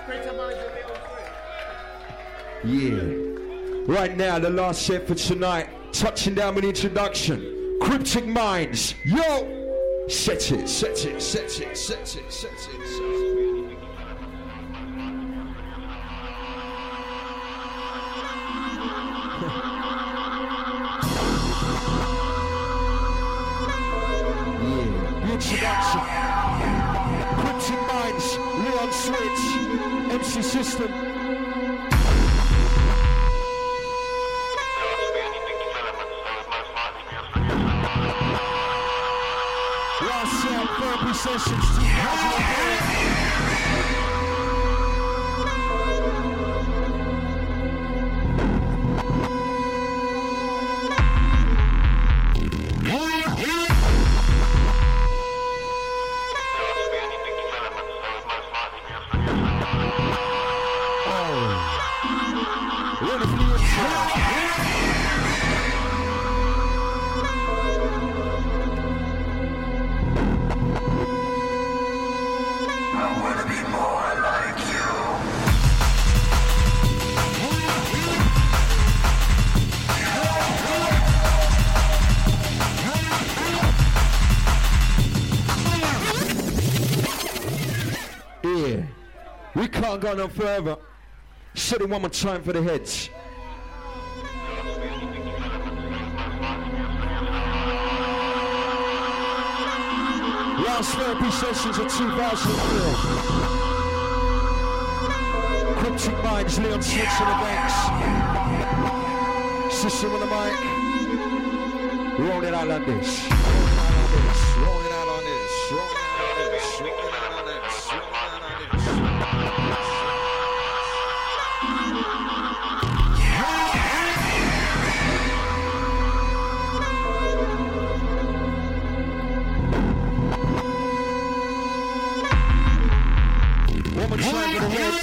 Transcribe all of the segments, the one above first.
Yeah. Right now, the last set for tonight. Touching down with introduction. Cryptic Minds. Yo! Set it, set it, set it, set it, set it, set it. Yeah. Introduction. Cryptic Minds. Leon Switch. MC System. Therapy Sessions 2008. Can't go no further. Say it one more time for the heads. Last therapy sessions of 2004. Cryptic Minds, Leon Switch on the banks. System on the mic. Rolling out on this. Rolling out on this. Rolling out on this. Rolling out on this. Rolling out on this. One more time for the heads.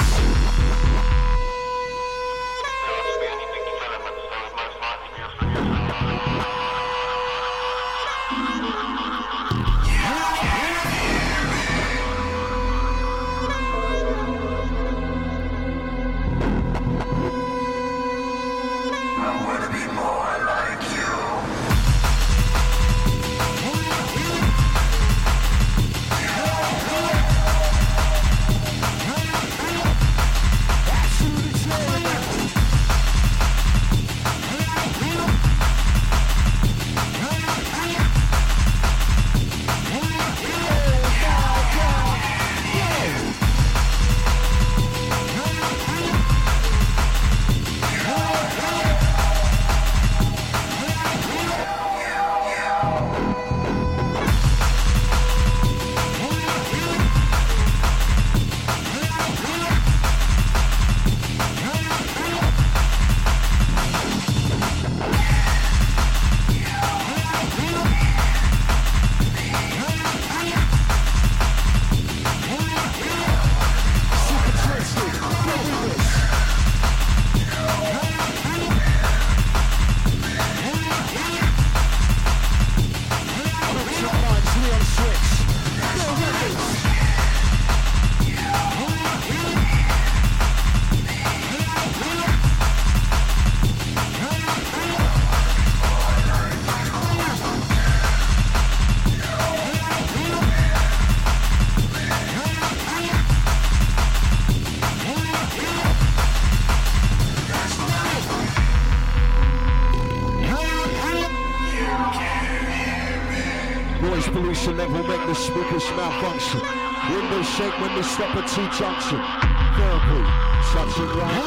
Level make the speakers malfunction. Windows shake when they stop at T-junction. Therapy, touching right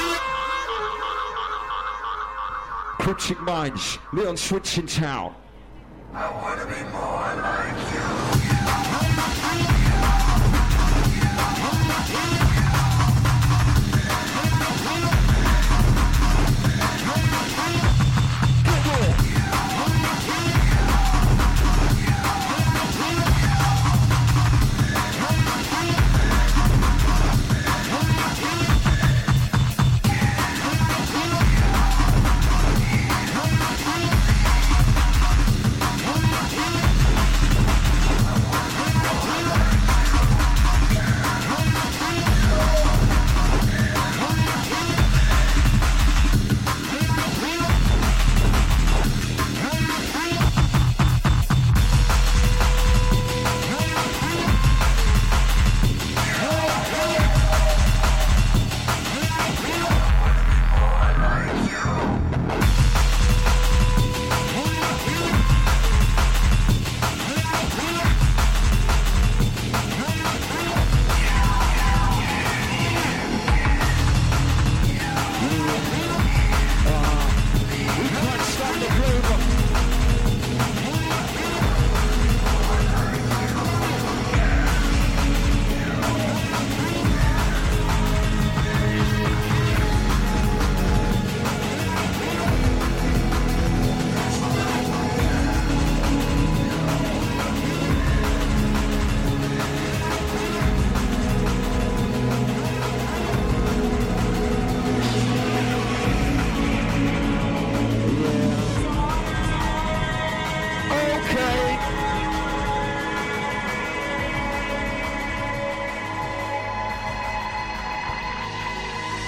there. Cryptic Minds, Leon Switch in town. I wanna be more like you.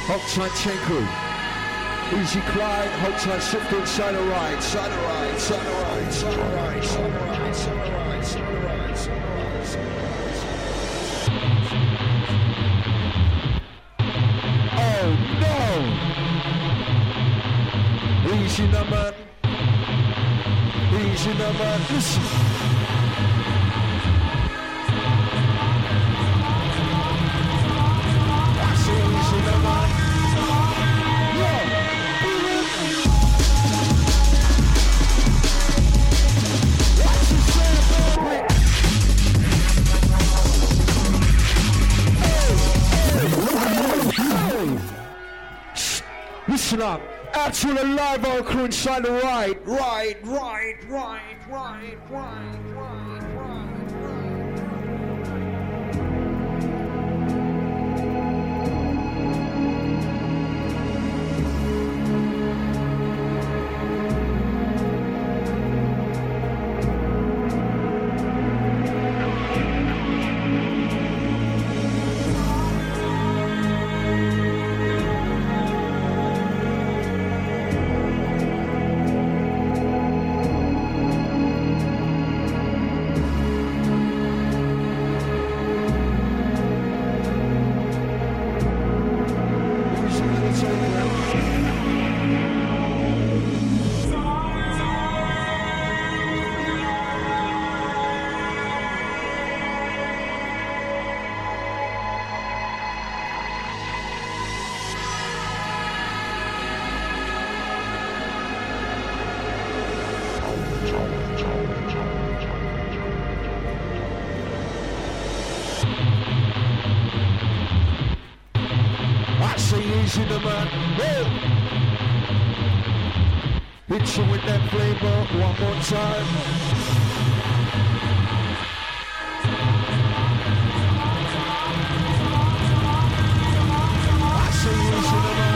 Hold tight, chain crew. Easy glide, hold tight, shift inside the right, side the right, side the right, side the right, side the right, side the right, side the right, side the right, side the right. Oh no! Easy now, man. Easy now, man. Listen. That's easy now, man. Listen up, actual live our crew inside the right. Easy the man, hit you with that flavor one more time. I say easy the man.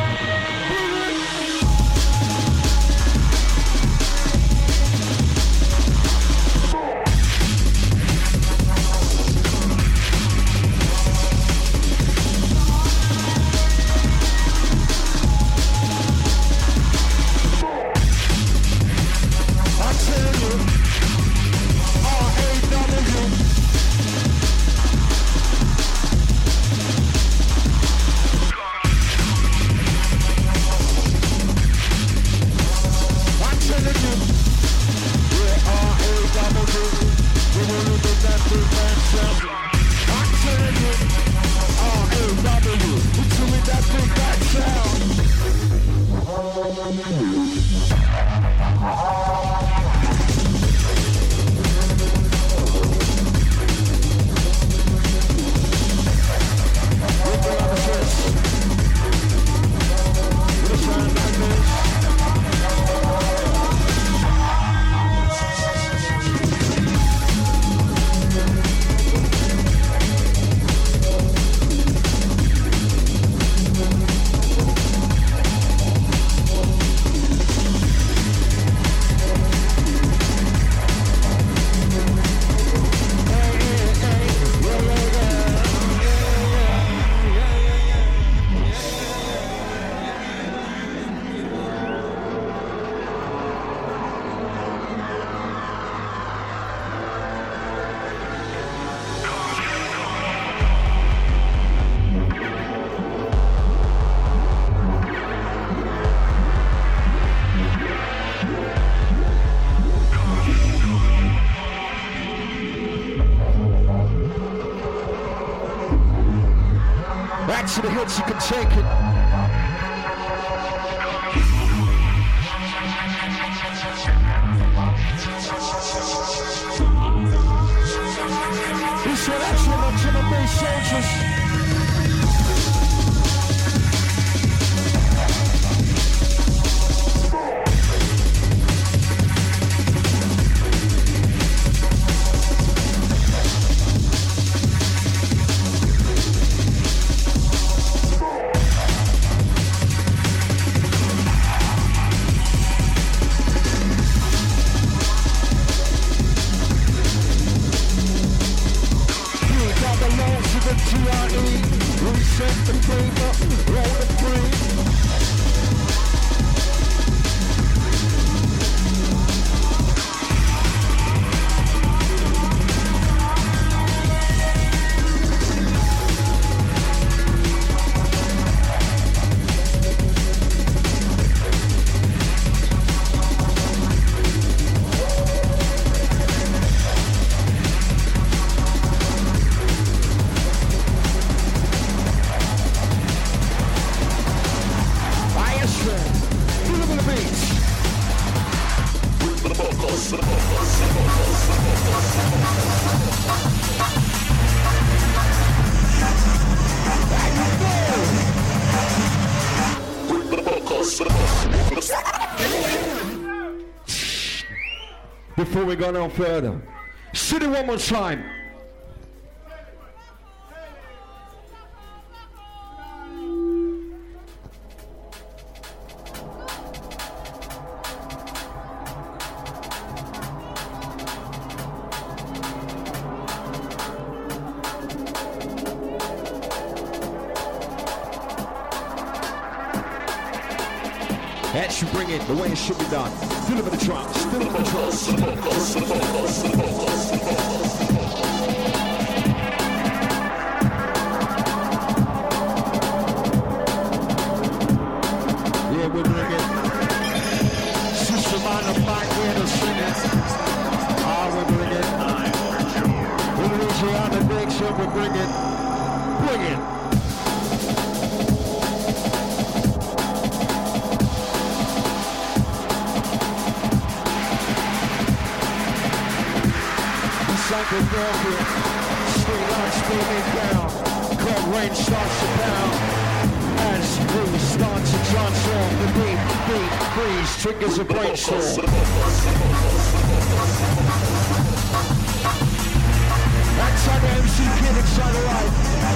Back to the hits, you can take it. This one actually looks in the base soldiers. The MTRE, reset the flavor, roll the free. Before we go no further, sit it one more time. That should bring it the way it should be done. Deliver the drums, deliver the drums. Yeah, we're bringing Sister Mind of Mike here to sing it. We're bringing Louisiana Dixon, we're bring it. Philadelphia, street lights beaming down, cold rain starts to pound, as we start to transform, the deep freeze triggers a brainstorm. That's how the MC Kid inside the light.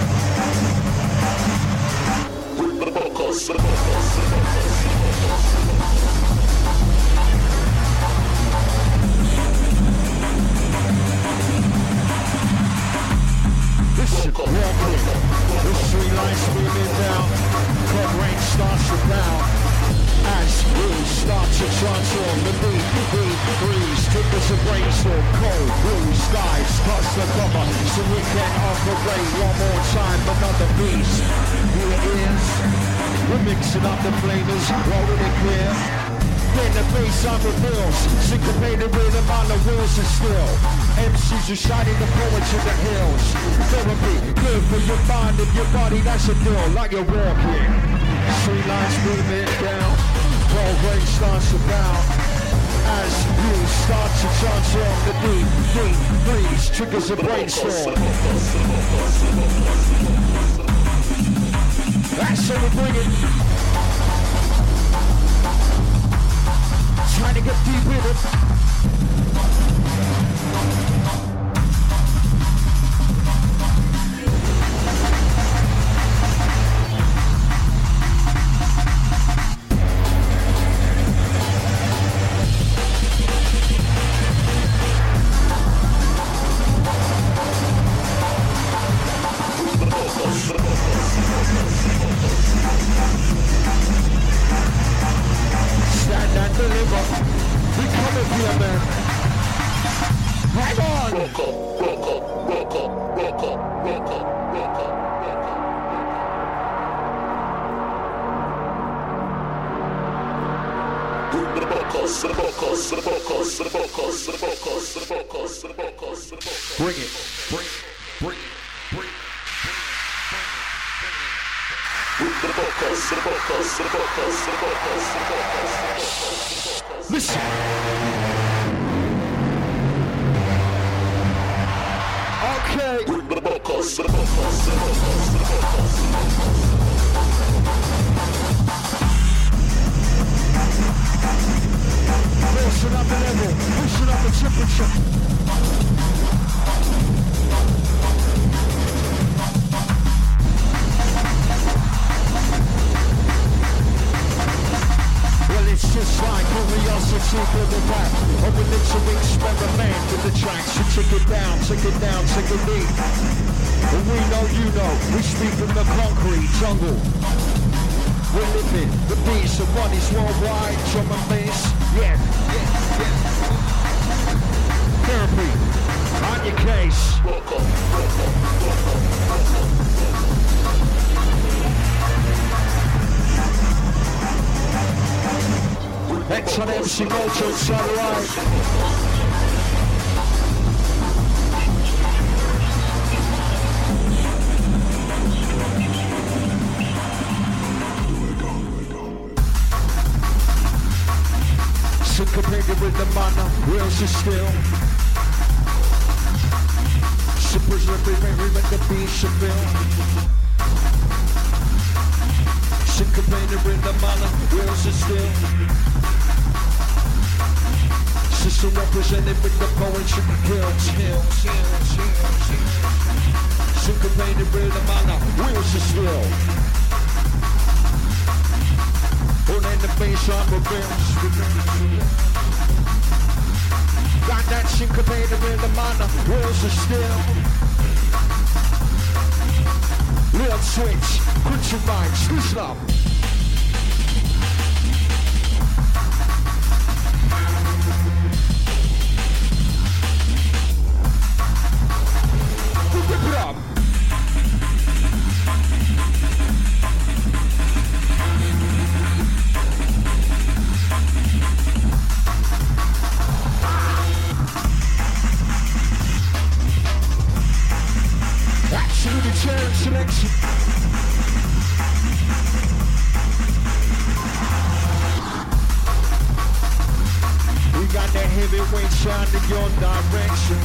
Listen, walk in, the street lights beaming down, cold rain starts to pound, as we start to transform, the deep breeze triggers a brainstorm, cold blue skies starts to cover, so we can operate one more time, another beast. Here it is, we're mixing up the flavors, rolling it clear. In the bass on the wheels, syncopated rhythm on the wheels of steel. MCs are shining the poets in the hills. Therapy, good for your mind and your body, that's a deal, like you're walking. Street lights moving down, cold rain starts to pound. As you start to transform, the deep breeze triggers a brainstorm. That's how we bring it. Trying to get deep with it. Stand and deliver. We coming here, man. Hang on. Rock up. Bring it. Listen. Okay. Pushing up the level, pushing up the temperature. Well, it's just like curiosity for the rap, a religion experiment with the track, so take it down, take it down, take it deep. And we know you know, we speak from the concrete jungle. We're living the beats of bodies worldwide, drum and bass, yeah. Therapy, on your case. X on MC Mojo, Satellite. Syncopated with the mana, wheels are still. Sippers everywhere when the beats are built. Syncopated with the mana, wheels are still. Sister represented with the poetry kills. Syncopated with the mana, wheels are still. All in the baseline reveals. Got that syncopated with the mana, wheels are still. Little switch, crucial minds, listen up. Rip it up. Absolutely chair selection. We got that heavyweight sound in your direction.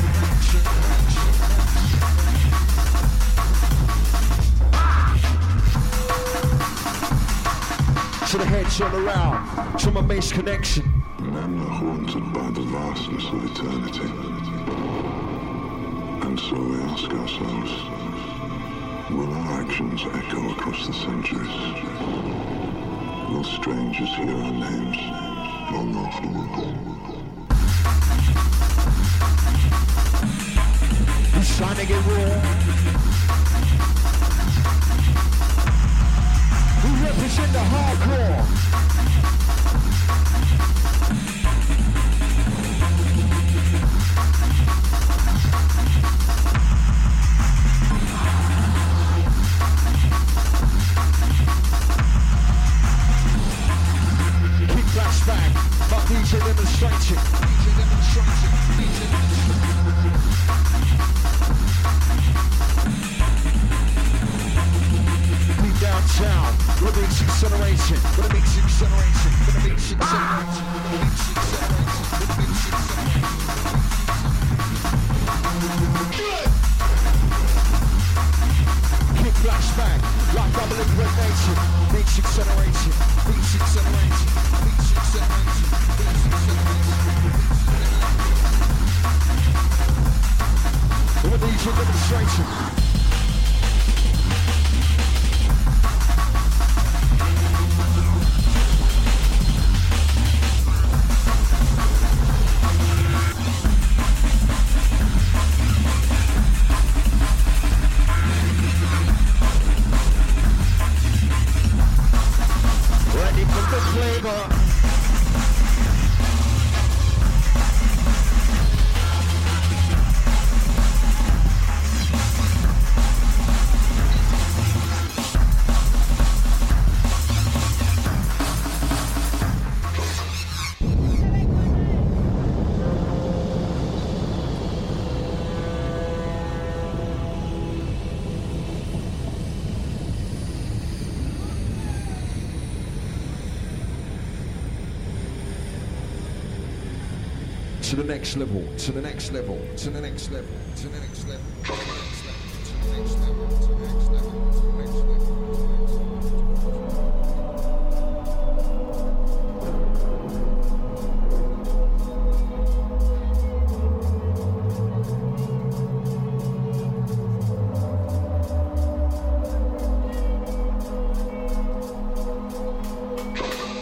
To the head, turn around, to my bass connection. Men are haunted by the vastness of eternity. And so we ask ourselves, will our actions echo across the centuries? Will strangers hear our names long after we're gone? He's trying to get raw. We represent the hardcore. Keep flashback, but DJ demonstrating. Deep downtown, with a mix acceleration, with a mix acceleration, with a mix acceleration, with a mix acceleration, with a mix acceleration. Kick flashback, like double impregnation, mix acceleration, mix acceleration, mix acceleration, mix acceleration. With a DJ demonstration. Ready for the flavor. To the next level, to the next level, to the next level, to the next level, to the next level, to the next level, to the next level, to the next level.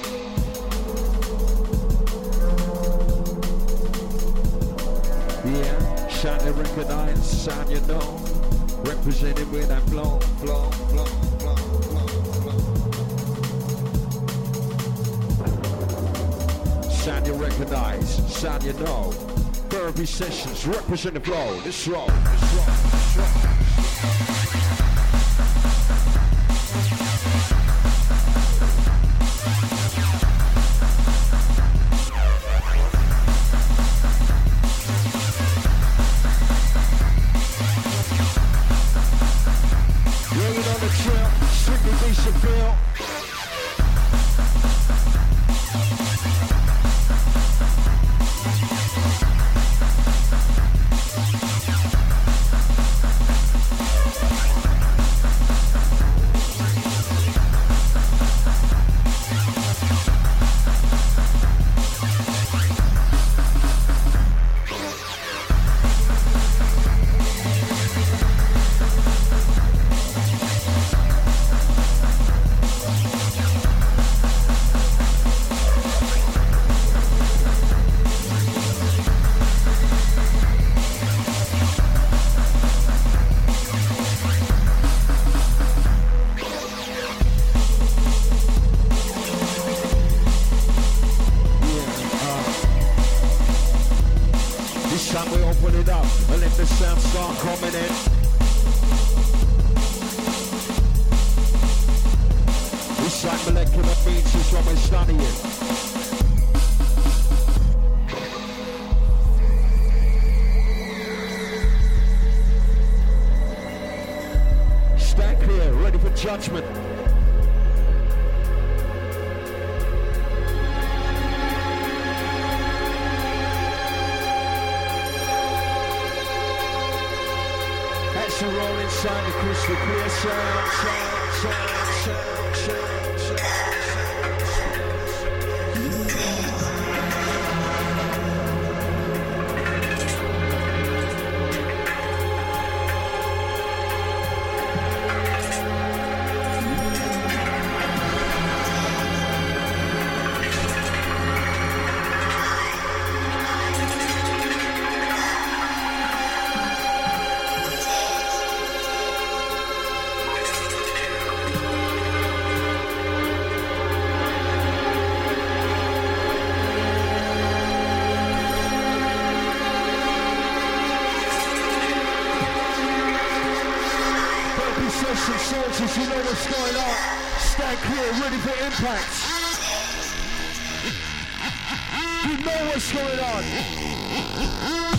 Yeah. recognize sound you know. Represented with that flow, flow, flow, flow, flow, flow. Sound you recognize, sound you know. Therapy sessions, represent the flow. Let's roll, let's roll, let's roll. Judgment. As you roll inside the crystal clear sound, sound, sound, sound, sound, sound, sound. Soldiers, you know what's going on. Stand clear, ready for impact. You know what's going on.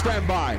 stand by.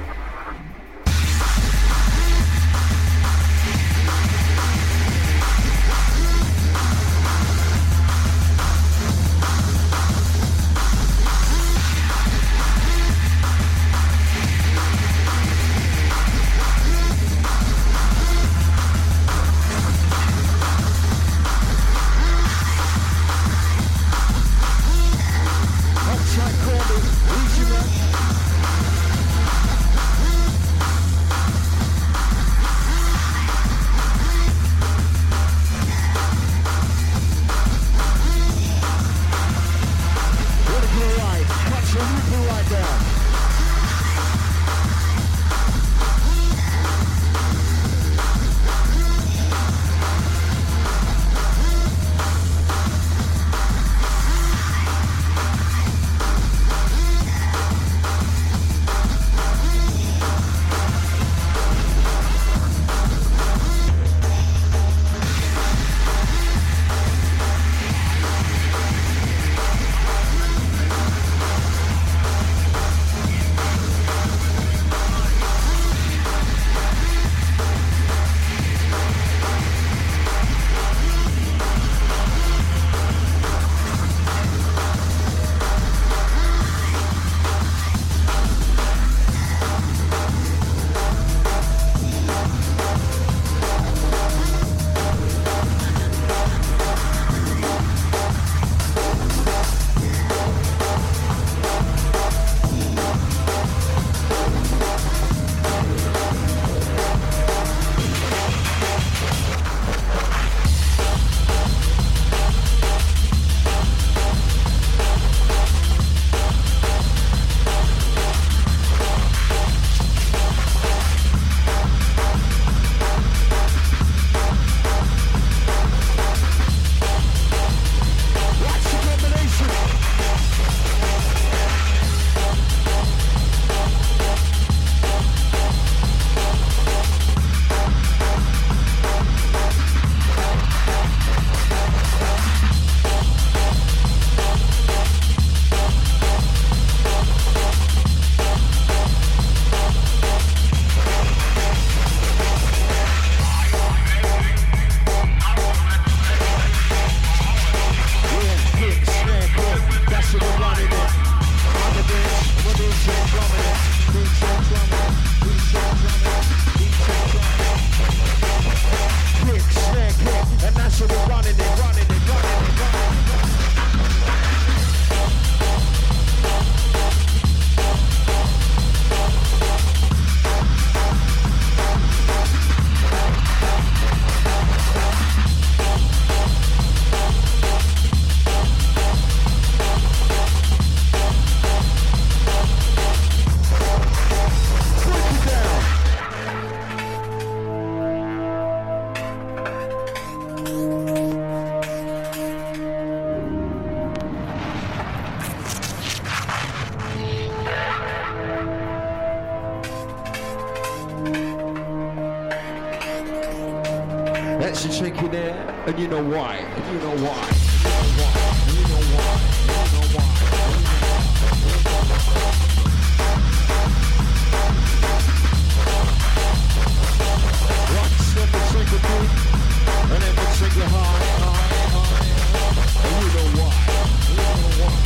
That's the trick in there, and you know why, and you know why, and you know why, and you know why, and you know why. Once, then we take a beat, and then we take it high, and you know why, and you know why.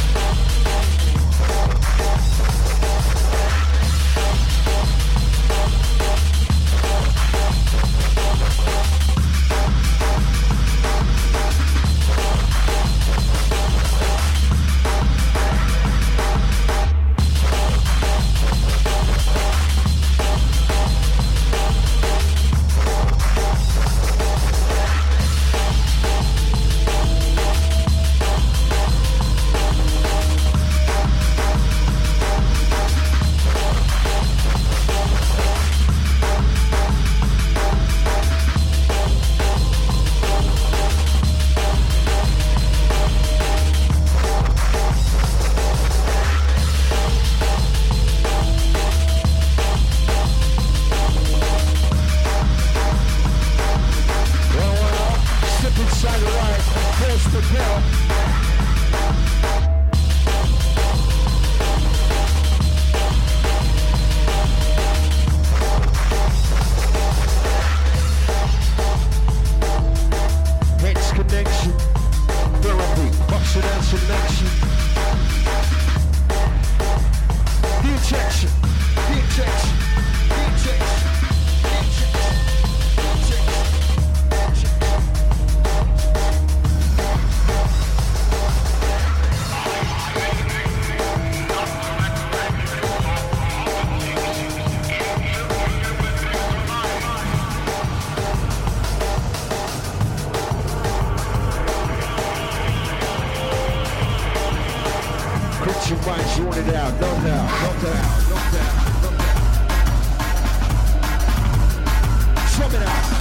vibes, you want it out, no doubt, no doubt, no doubt, no doubt. Sum it out.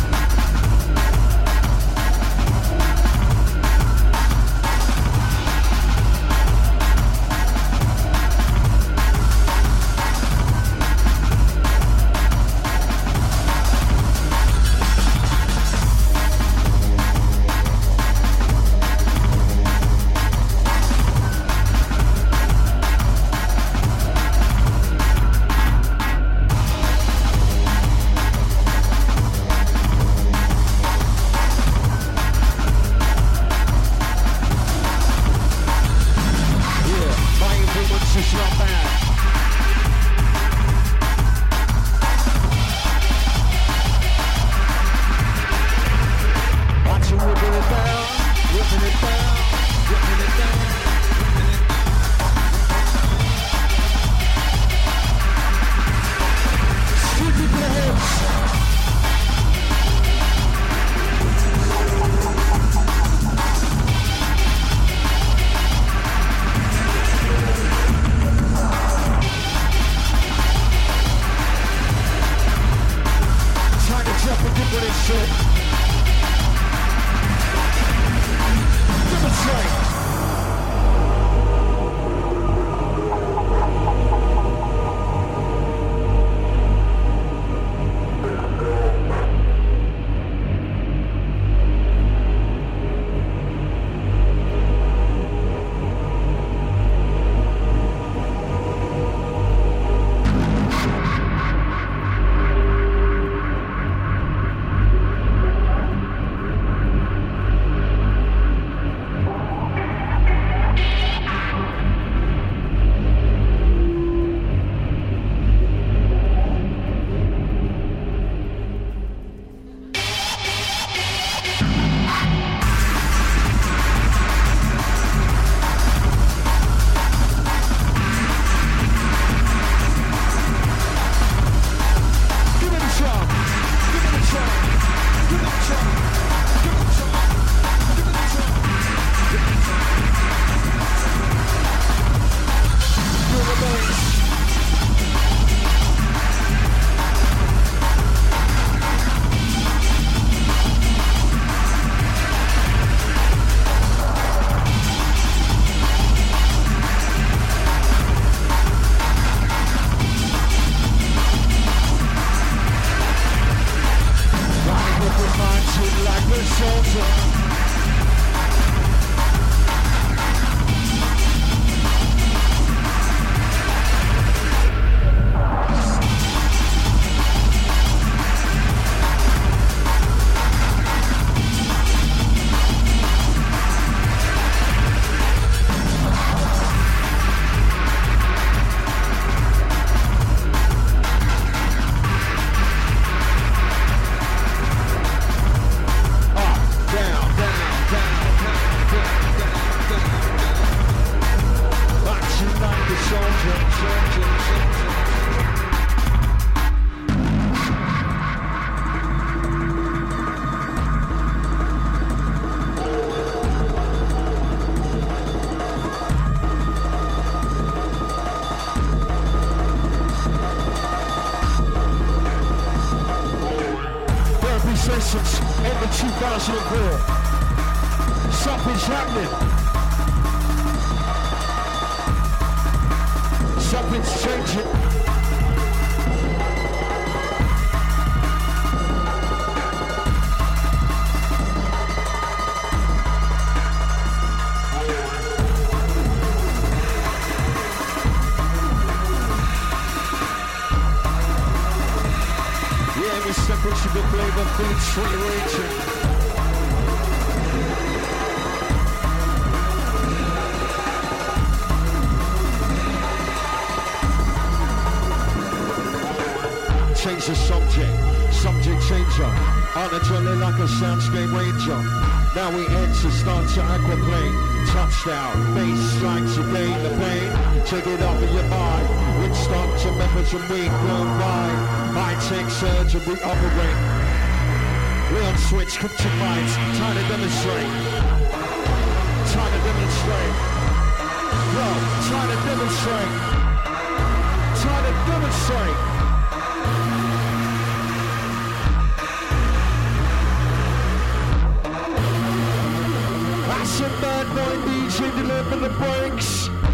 Sessions, end of 2004. Something's happening. Something's changing. The flavor food straight raging. Change the subject changer. On a journey like a soundscape ranger. Now we enter, start to aquaplane. Touchdown, bass strikes again, the pain. Take it off of your mind. Woodstock to Memphis and we go by. High-tech surge and we operate. Leon switch, cryptic minds. Time to demonstrate. Time to demonstrate. Yo, time to demonstrate. Time to demonstrate. That's a bad boy DJ deliver the breaks.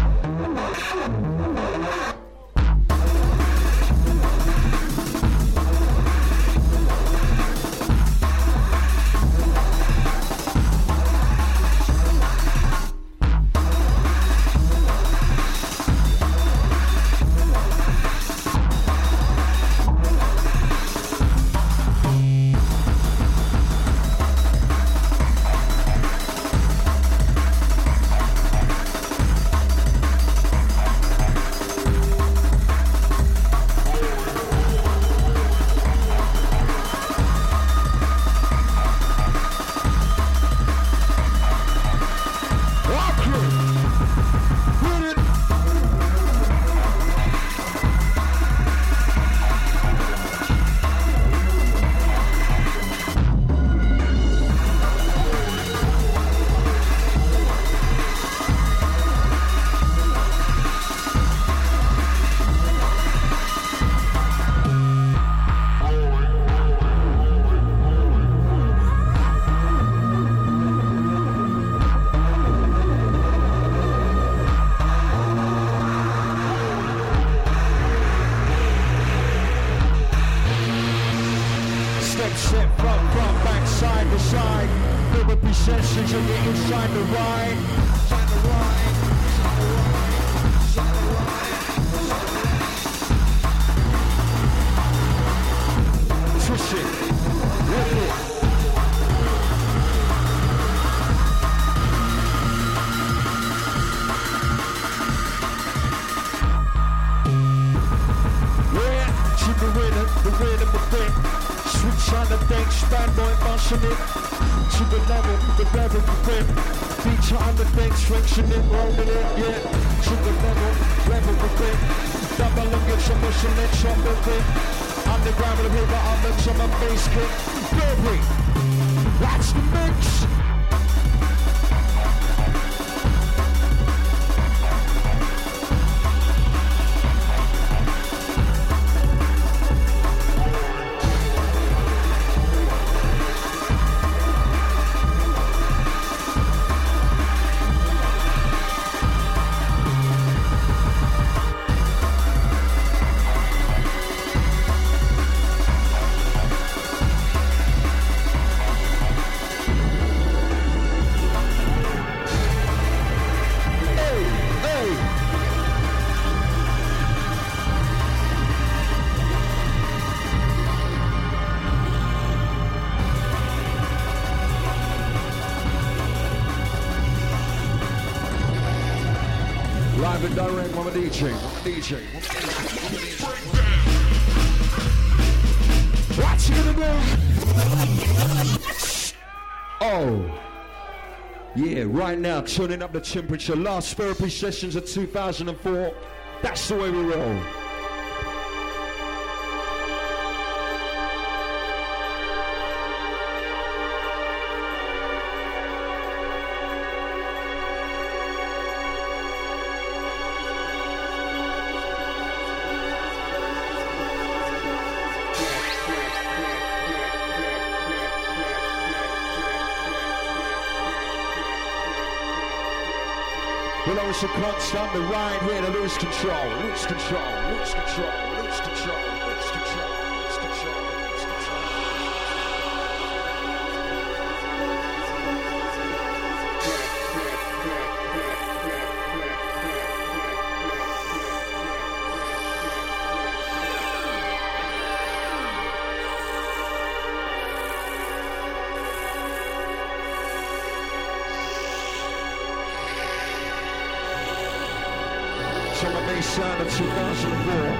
Live and direct, I'm a DJ. What you gonna do? Oh, yeah, right now, turning up the temperature. Last therapy sessions of 2004. That's the way we roll. It's a clock's on the right here to lose control, lose control, lose control, lose control, lose control, lose control, lose control. On the bass sound of 2004.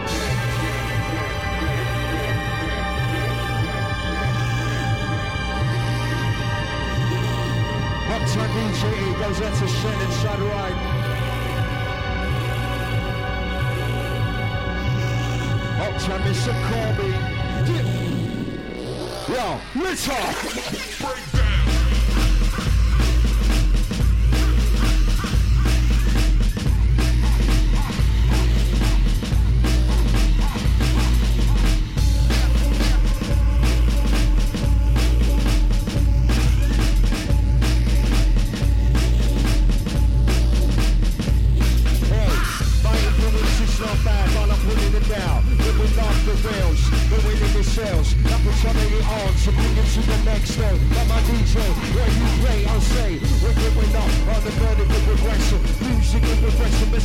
Uptime DJ goes out to Shen inside right. Uptime Mr. Corby. Yo, let's talk.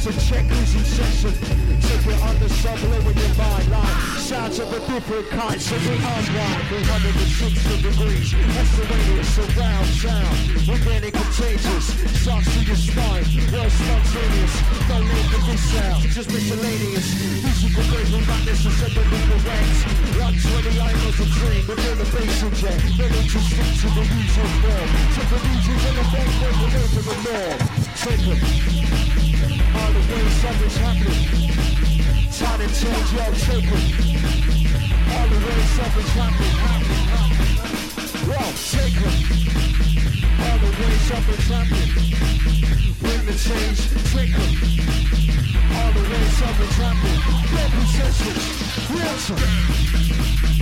So check who's in session. Take it on the subway when your mind line. Sounds of a different kind, so we unwind. 360 degrees, that's the way it's surround sound. We're getting contagious, starts to your spine. Well spontaneous, don't name the this out. Just miscellaneous, musical bravery, madness, and suddenly correct. Like 20 items of dream, within the basic jet. Ready to stick to the usual form. Take the music and the bank, break the name of the norm. Take them. All the way something's happening. Time to change, yo, take them. All the way something's happening. Whoa, take them. All the way something's happening. Bring the change, take them. All the way something's happening. Representations, real time.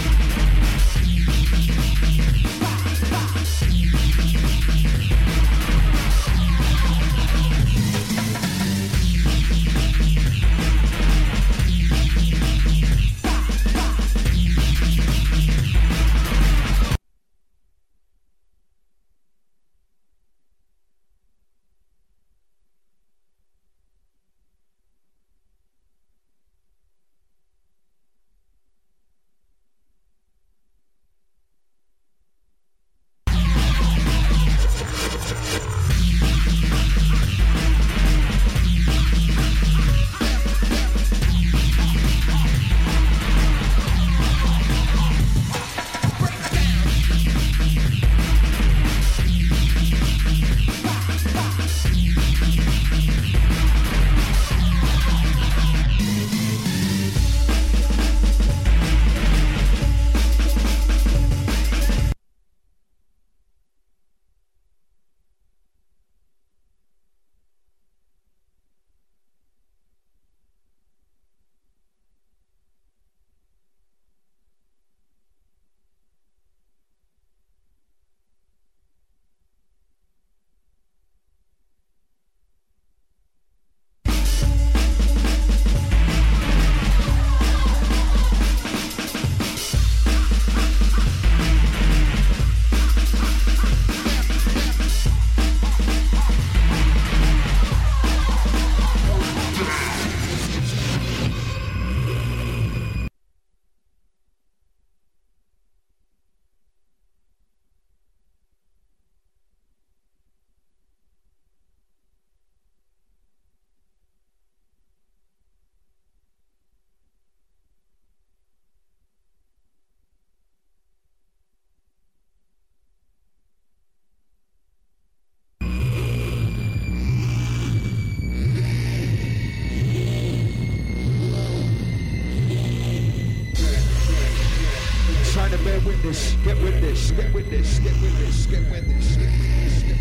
Get with this, get with this, get with this, get with this, get with this, get with this, get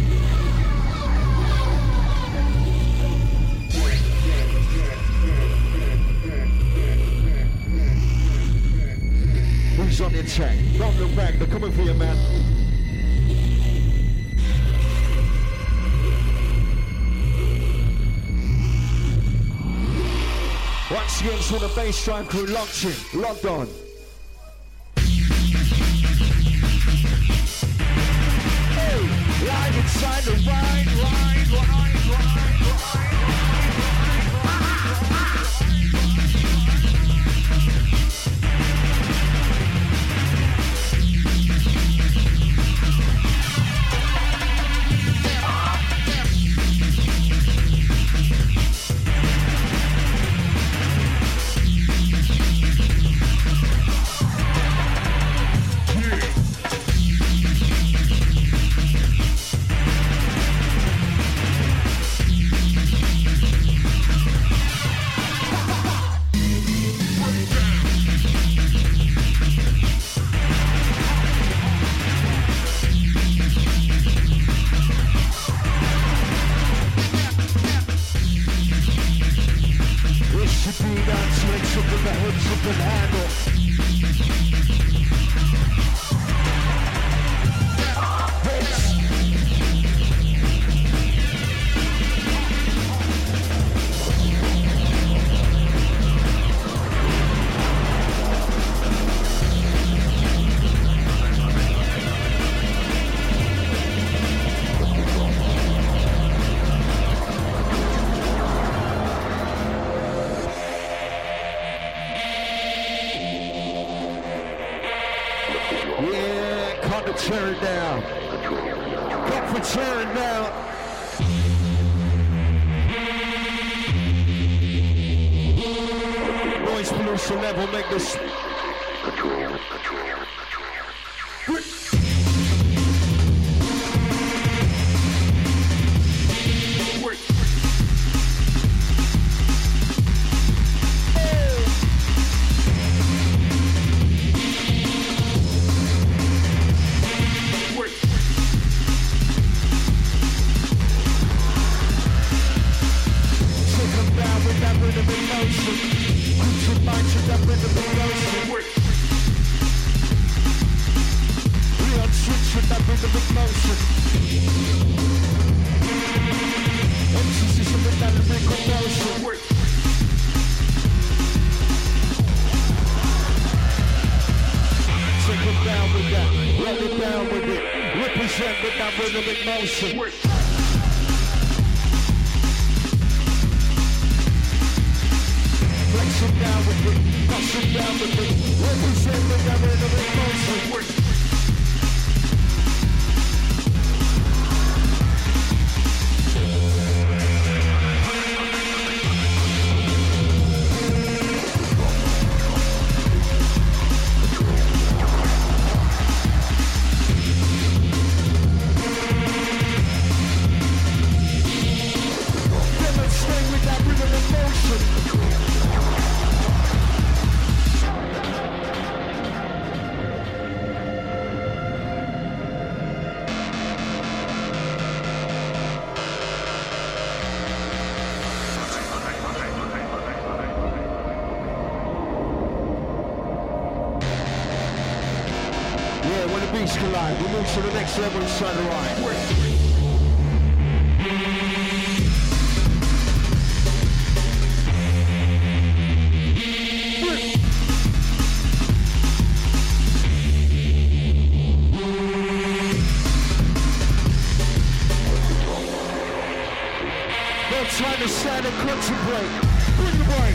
with this. Who's on the attack? Don't look back, they're coming for you, man. Once again, so the bass crew locked in, locked on. Live inside the ride. tear it down. Come for tearing down. Noise pollution level, make this. To the next level inside the right. Don't try to stand and contemplate. Bring the break.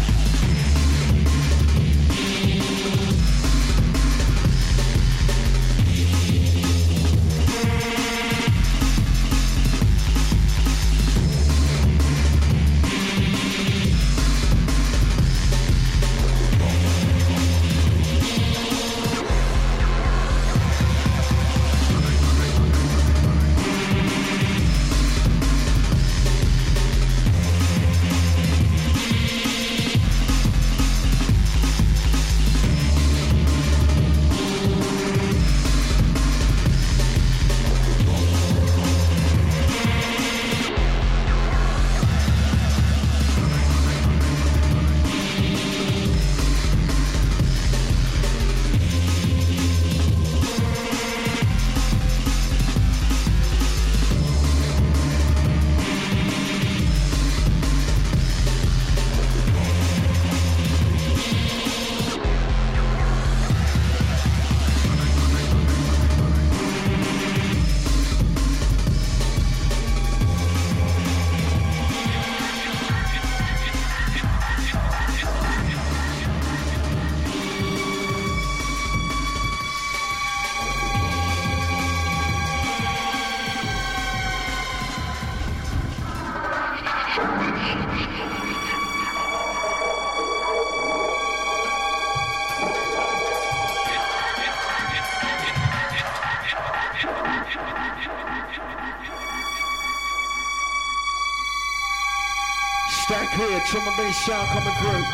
Stand clear, drum and bass sound coming through.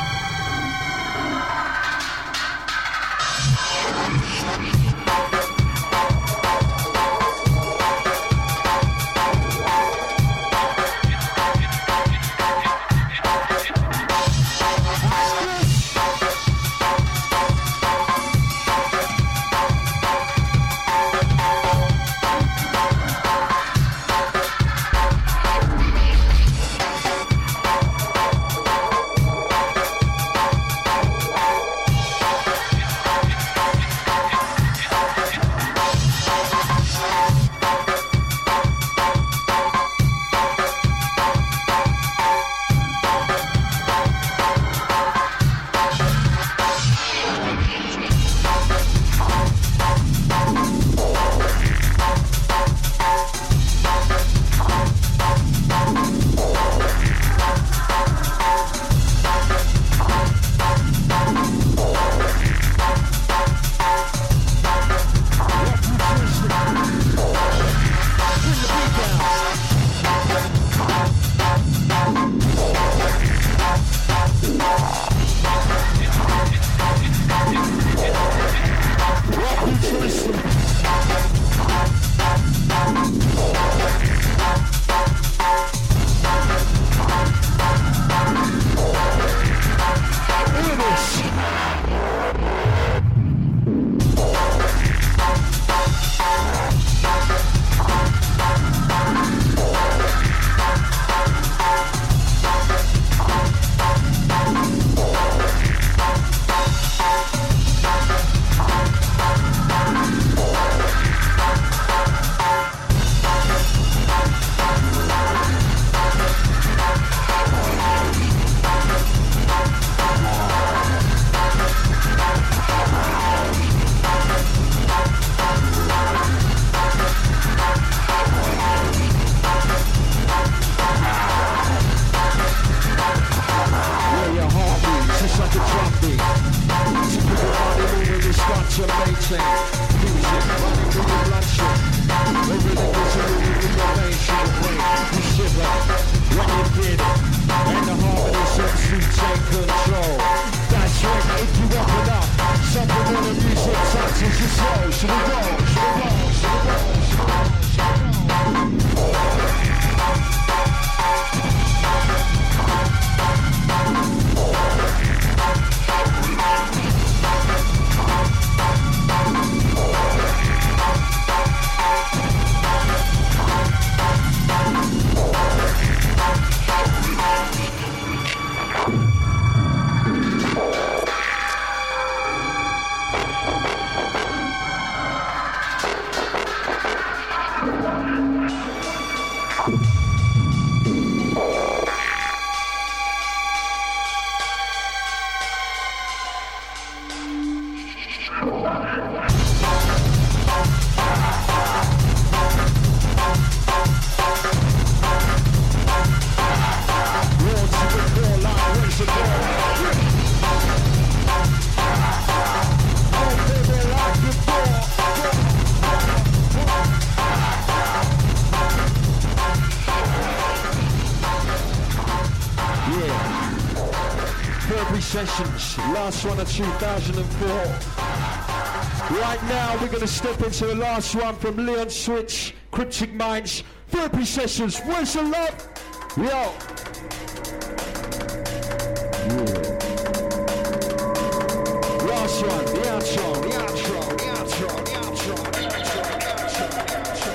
maintain. Music running through your bloodstream. Everything is moving through your veins, through your brain. You shiver when you get it. And the harmony sets you take control. That's right, if you open up, something on the music touches your soul. Should we go? Should we go? Should we go? Sessions, last one of 2004. Right now we're going to step into the last one from Leon Switch, Cryptic Minds, Therapy Sessions. Where's the love? Yo. Yeah. Last one, the outro, the outro, the outro, the outro, the outro, the outro, the outro.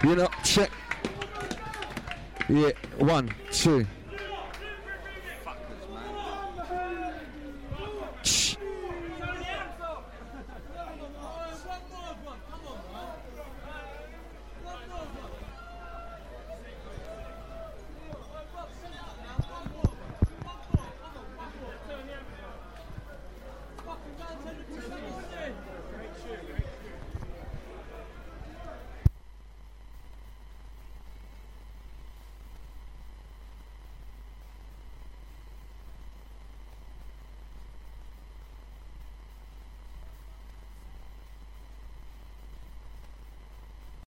You know, check. Yeah, 1, 2.